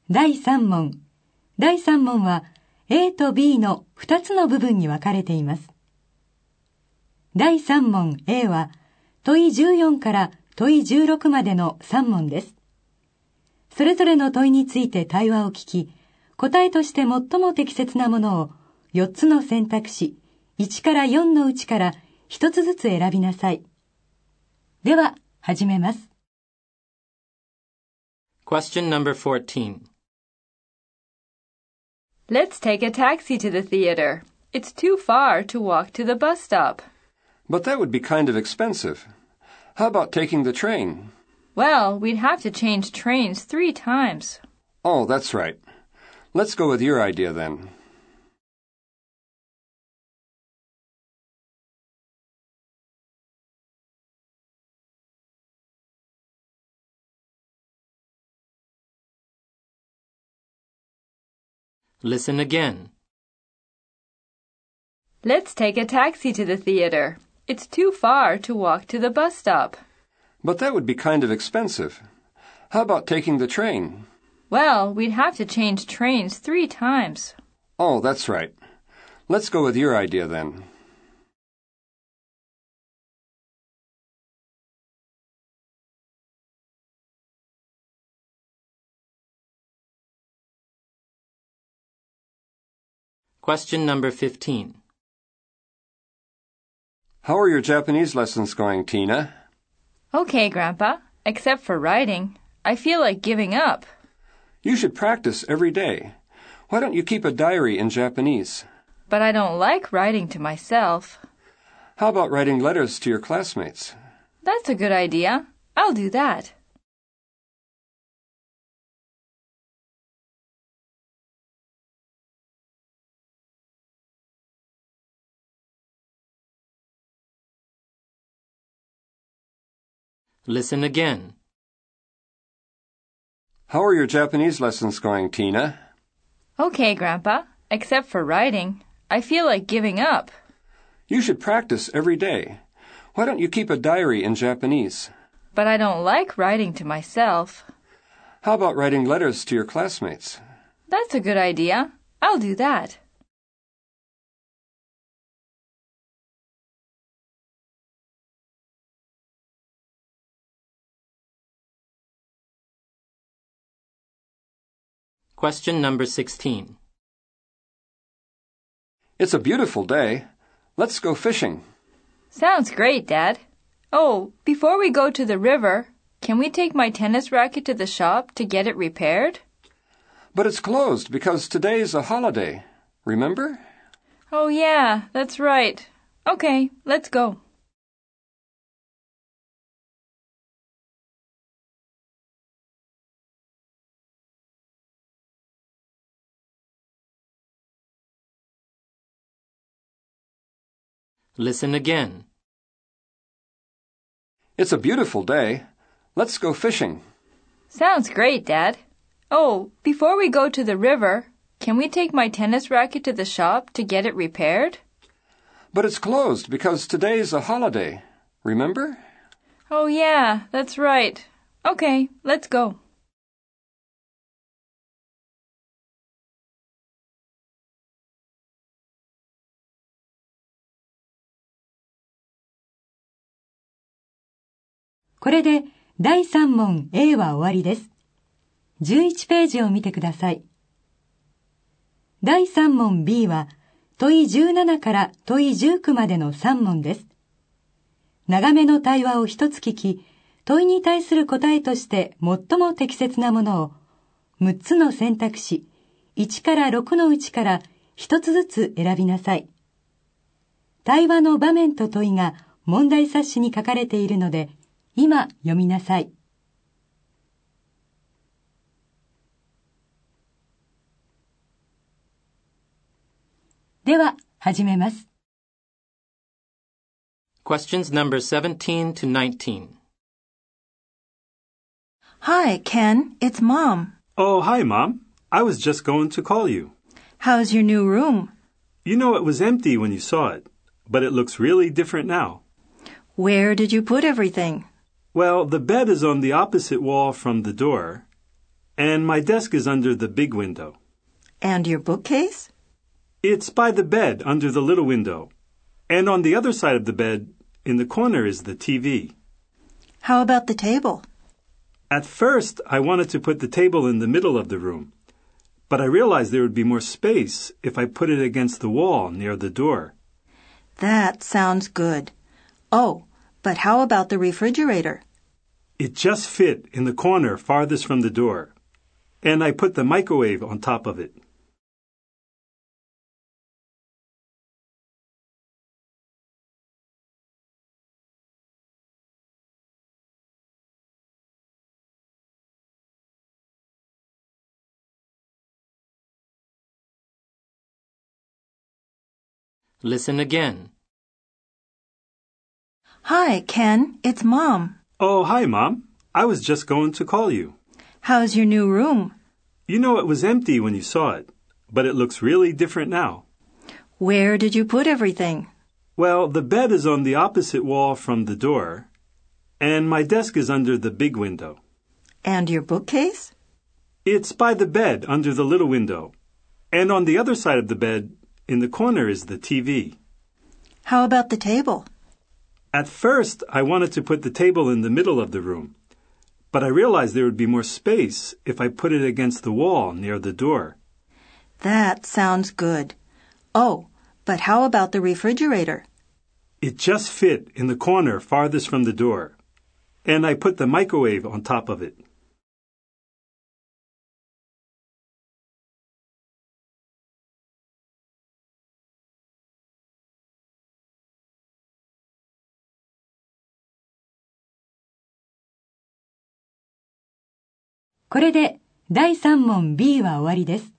第3問。第3問は A と B の2つの部分に分かれています。第3問 A は問い14から問い16までの3問です。それぞれの問いについて対話を聞き、答えとして最も適切なものを4つの選択肢、1から4のうちから1つずつ選びなさい。では、始めます。 Question number 14. Let's take a taxi to the theater. It's too far to walk to the bus stop. But that would be kind of expensive. How about taking the train? Well, we'd have to change trains 3 times. Oh, that's right. Let's go with your idea then. Listen again. Let's take a taxi to the theater. It's too far to walk to the bus stop. But that would be kind of expensive. How about taking the train? Well, we'd have to change trains 3 times. Oh, that's right. Let's go with your idea then. Question number 15. How are your Japanese lessons going, Tina? Okay, Grandpa, except for writing. I feel like giving up. You should practice every day. Why don't you keep a diary in Japanese? But I don't like writing to myself. How about writing letters to your classmates? That's a good idea. I'll do that. Listen again. How are your Japanese lessons going, Tina? Okay, Grandpa, except for writing. I feel like giving up. You should practice every day. Why don't you keep a diary in Japanese? But I don't like writing to myself. How about writing letters to your classmates? That's a good idea. I'll do that. Question number 16. It's a beautiful day. Let's go fishing. Sounds great, Dad. Oh, before we go to the river, can we take my tennis racket to the shop to get it repaired? But it's closed because today's a holiday. Remember? Oh, yeah, that's right. Okay, let's go. Listen again. It's a beautiful day. Let's go fishing. Sounds great, Dad. Oh, before we go to the river, can we take my tennis racket to the shop to get it repaired? But it's closed because today's a holiday. Remember? Oh, yeah, that's right. Okay, let's go. これで第3問 A は終わりです。11ページを見てください。第3問 B は問い17から問い19までの3問です。長めの対話を一つ聞き、問いに対する答えとして最も適切なものを6つの選択肢、1から6のうちから1つずつ選びなさい。対話の場面と問いが問題冊子に書かれているので、今読みなさい。では、始めます。 Questions number 17 to 19. Hi, Ken. It's Mom. Oh, hi, Mom. I was just going to call you. How's your new room? You know it was empty when you saw it, but it looks really different now. Where did you put everything? Well, the bed is on the opposite wall from the door, And my desk is under the big window. And your bookcase? It's by the bed under the little window. And on the other side of the bed, in the corner, is the TV. How about the table? At first, I wanted to put the table in the middle of the room, but I realized there would be more space if I put it against the wall near the door. That sounds good. Oh, but how about the refrigerator? It just fit in the corner farthest from the door, and I put the microwave on top of it. Listen again. Hi, Ken. It's Mom. Oh, hi, Mom. I was just going to call you. How's your new room? You know it was empty when you saw it, but it looks really different now. Where did you put everything? Well, the bed is on the opposite wall from the door, and my desk is under the big window. And your bookcase? It's by the bed under the little window, and on the other side of the bed, in the corner, is the TV. How about the table? At first, I wanted to put the table in the middle of the room, but I realized there would be more space if I put it against the wall near the door. That sounds good. Oh, but how about the refrigerator? It just fit in the corner farthest from the door, and I put the microwave on top of it. これで第3問 B は終わりです。